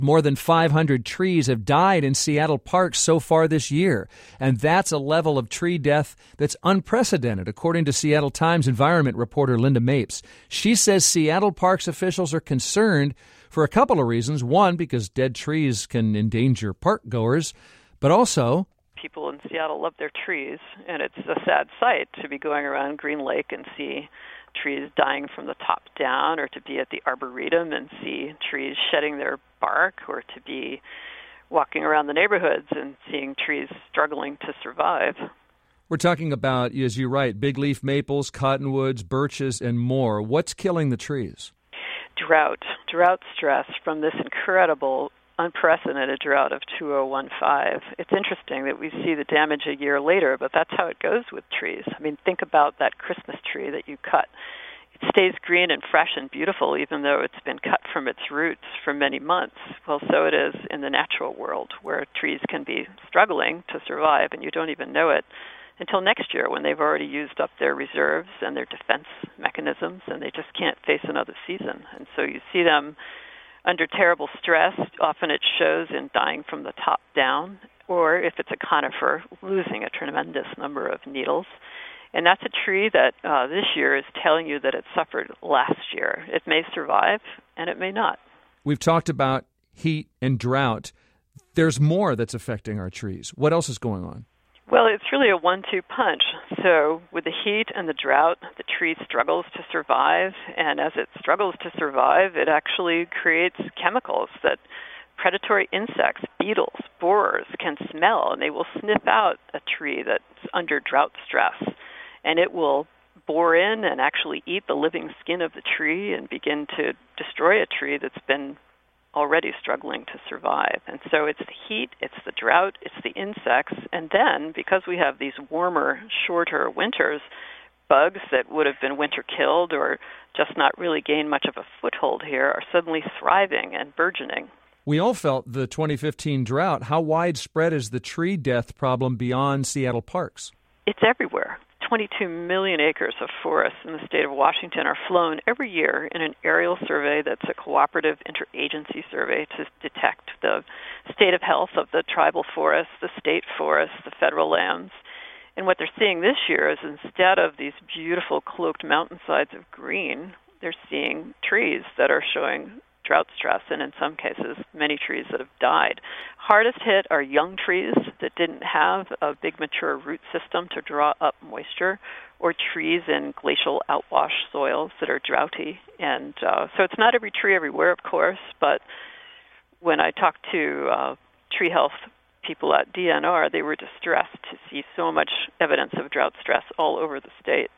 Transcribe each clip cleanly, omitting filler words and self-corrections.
More than 500 trees have died in Seattle parks so far this year, and that's a level of tree death that's unprecedented, according to Seattle Times environment reporter Linda Mapes. She says Seattle parks officials are concerned for a couple of reasons. One, because dead trees can endanger park goers, but also people in Seattle love their trees, and it's a sad sight to be going around Green Lake and see trees dying from the top down, or to be at the Arboretum and see trees shedding their bark, or to be walking around the neighborhoods and seeing trees struggling to survive. We're talking about, as you write, big leaf maples, cottonwoods, birches, and more. What's killing the trees? Drought stress from this incredible, unprecedented drought of 2015. It's interesting that we see the damage a year later, but that's how it goes with trees. I mean, think about that Christmas tree that you cut. It stays green and fresh and beautiful even though it's been cut from its roots for many months. Well, so it is in the natural world, where trees can be struggling to survive and you don't even know it until next year, when they've already used up their reserves and their defense mechanisms, and they just can't face another season. And so you see them under terrible stress. Often it shows in dying from the top down, or if it's a conifer, losing a tremendous number of needles. And that's a tree that this year is telling you that it suffered last year. It may survive, and it may not. We've talked about heat and drought. There's more that's affecting our trees. What else is going on? Well, it's really a 1-2 punch. So with the heat and the drought, the tree struggles to survive, and as it struggles to survive, it actually creates chemicals that predatory insects, beetles, borers can smell, and they will sniff out a tree that's under drought stress, and it will bore in and actually eat the living skin of the tree and begin to destroy a tree that's been already struggling to survive. And so it's the heat, it's the drought, it's the insects, and then because we have these warmer, shorter winters, bugs that would have been winter killed or just not really gained much of a foothold here are suddenly thriving and burgeoning. We all felt the 2015 drought. How widespread is the tree death problem beyond Seattle parks? It's everywhere. 22 million acres of forests in the state of Washington are flown every year in an aerial survey that's a cooperative interagency survey to detect the state of health of the tribal forests, the state forests, the federal lands. And what they're seeing this year is, instead of these beautiful cloaked mountainsides of green, they're seeing trees that are showing drought stress, and in some cases, many trees that have died. Hardest hit are young trees that didn't have a big mature root system to draw up moisture, or trees in glacial outwash soils that are droughty. And so it's not every tree everywhere, of course, but when I talked to tree health people at DNR, they were distressed to see so much evidence of drought stress all over the state.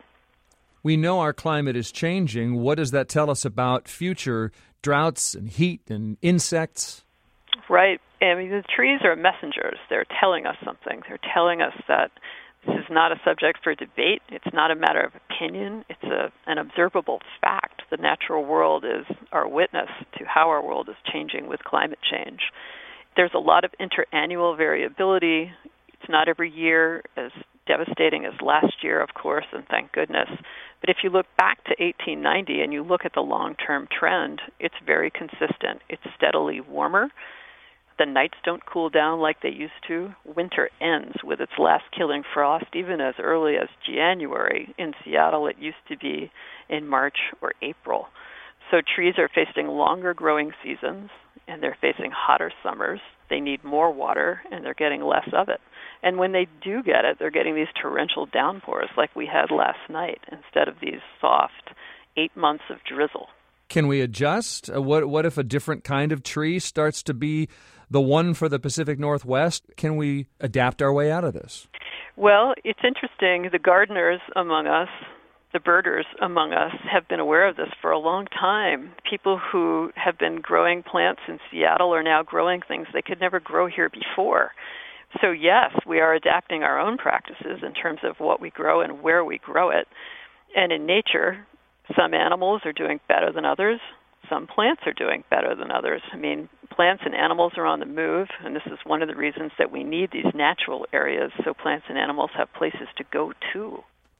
We know our climate is changing. What does that tell us about future droughts and heat and insects? Right. I mean, the trees are messengers. They're telling us something. They're telling us that this is not a subject for debate. It's not a matter of opinion. It's an observable fact. The natural world is our witness to how our world is changing with climate change. There's a lot of interannual variability. It's not every year as devastating as last year, of course, and thank goodness. But if you look back to 1890 and you look at the long-term trend, it's very consistent. It's steadily warmer. The nights don't cool down like they used to. Winter ends with its last killing frost, even as early as January. In Seattle, it used to be in March or April. So trees are facing longer growing seasons, and they're facing hotter summers. They need more water, and they're getting less of it. And when they do get it, they're getting these torrential downpours like we had last night, instead of these soft 8 months of drizzle. Can we adjust? What if a different kind of tree starts to be the one for the Pacific Northwest? Can we adapt our way out of this? Well, it's interesting. The gardeners among us, the birders among us, have been aware of this for a long time. People who have been growing plants in Seattle are now growing things they could never grow here before. So yes, we are adapting our own practices in terms of what we grow and where we grow it. And in nature, some animals are doing better than others. Some plants are doing better than others. I mean, plants and animals are on the move, and this is one of the reasons that we need these natural areas so plants and animals have places to go to.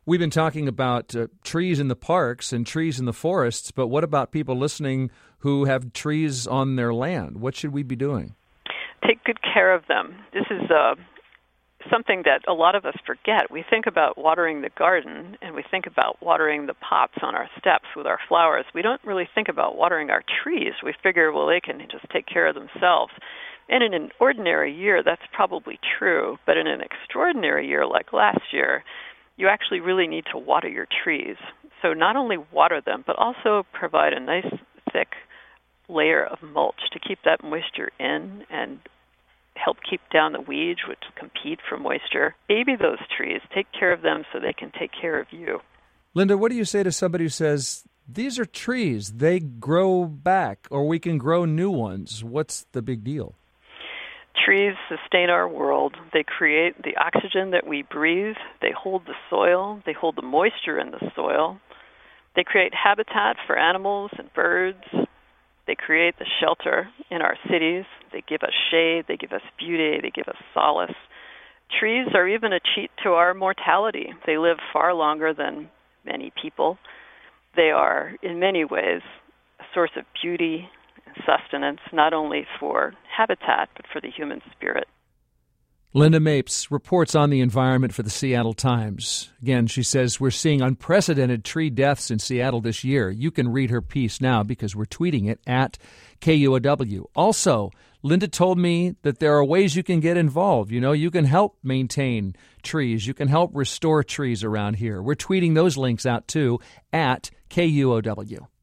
We've been talking about trees in the parks and trees in the forests, but what about people listening who have trees on their land? What should we be doing? Take good care of them. This is something that a lot of us forget. We think about watering the garden, and we think about watering the pots on our steps with our flowers. We don't really think about watering our trees. We figure, well, they can just take care of themselves. And in an ordinary year, that's probably true. But in an extraordinary year like last year, you actually really need to water your trees. So not only water them, but also provide a nice, thick layer of mulch to keep that moisture in and help keep down the weeds which compete for moisture. Baby those trees. Take care of them so they can take care of you. Linda, what do you say to somebody who says, these are trees, they grow back, or we can grow new ones? What's the big deal? Trees sustain our world. They create the oxygen that we breathe. They hold the soil. They hold the moisture in the soil. They create habitat for animals and birds. They create the shelter in our cities. They give us shade. They give us beauty. They give us solace. Trees are even a cheat to our mortality. They live far longer than many people. They are, in many ways, a source of beauty and sustenance, not only for habitat, but for the human spirit. Linda Mapes reports on the environment for the Seattle Times. Again, she says we're seeing unprecedented tree deaths in Seattle this year. You can read her piece now because we're tweeting it at KUOW. Also, Linda told me that there are ways you can get involved. You know, you can help maintain trees. You can help restore trees around here. We're tweeting those links out too at KUOW.